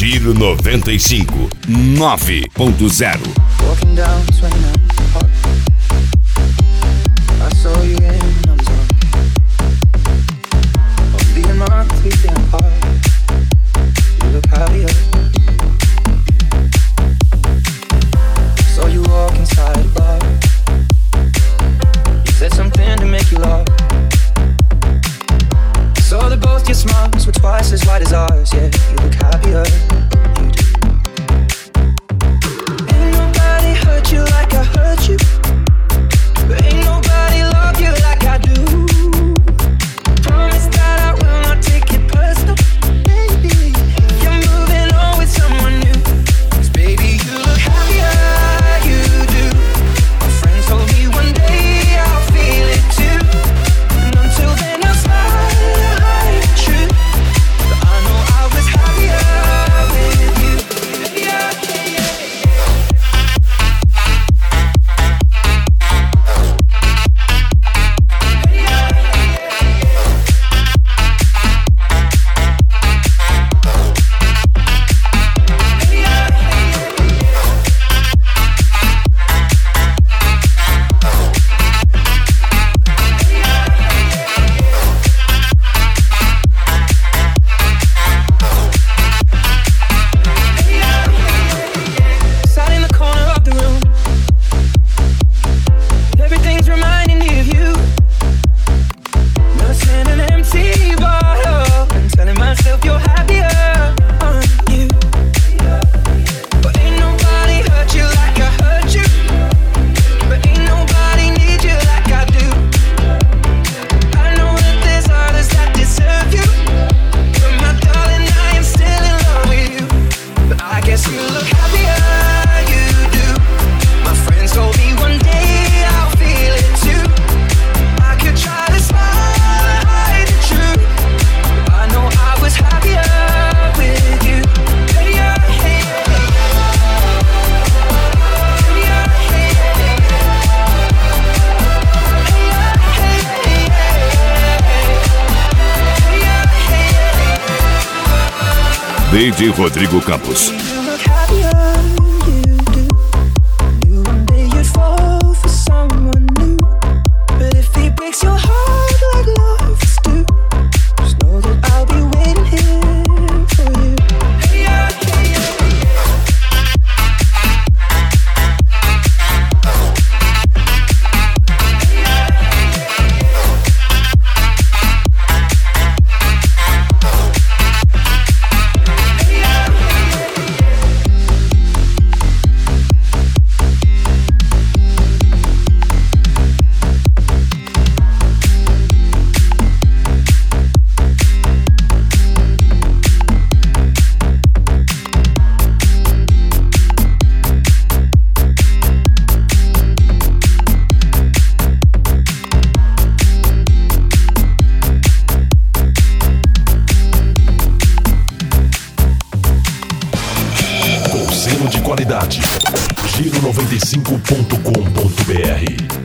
Giro 95 9.0. Walking down 29th Park, I saw you in Amazon. I'm leaving my tweet apart. You look happier. Saw you walk inside a bar. You said something to make you laugh. Saw that both your smiles were twice as wide as ours. Yeah, you look happier. You do. Ain't nobody hurt you like I hurt you, but ain't nobody love you like I do. Promise that I will not take it personal, baby. You're moving on with someone new. 'Cause baby, you look happier, you do. My friends told me one day I'll feel it too, and until then I'll smile like the truth. But I know I was happier with you. Yeah, yeah, yeah. Sat in the corner of the room. Everything's reminding me of you. Nursing an empty bottle and telling myself you're happier, aren't you? But ain't nobody hurt you like I hurt you, but ain't nobody need you like I do. I know that there's others that deserve you, but my darling, I am still in love with you. But I guess you look happier, you do. My friends told me one day I'll feel it too. I could try to smile and hide the truth, but I know I was happier with you. Hey, yeah, hey, yeah. Hey, yeah, hey, yeah. Hey, yeah, hey, yeah. Hey, yeah, hey, DJ Rodrigo Campos. you look happier, you do. Knew one day you'd fall for someone new, but if he breaks your heart like lovers do, just know that I'll be waiting here for you. Hey, yeah, hey, yeah. Com selo de qualidade. Giro 95.com.br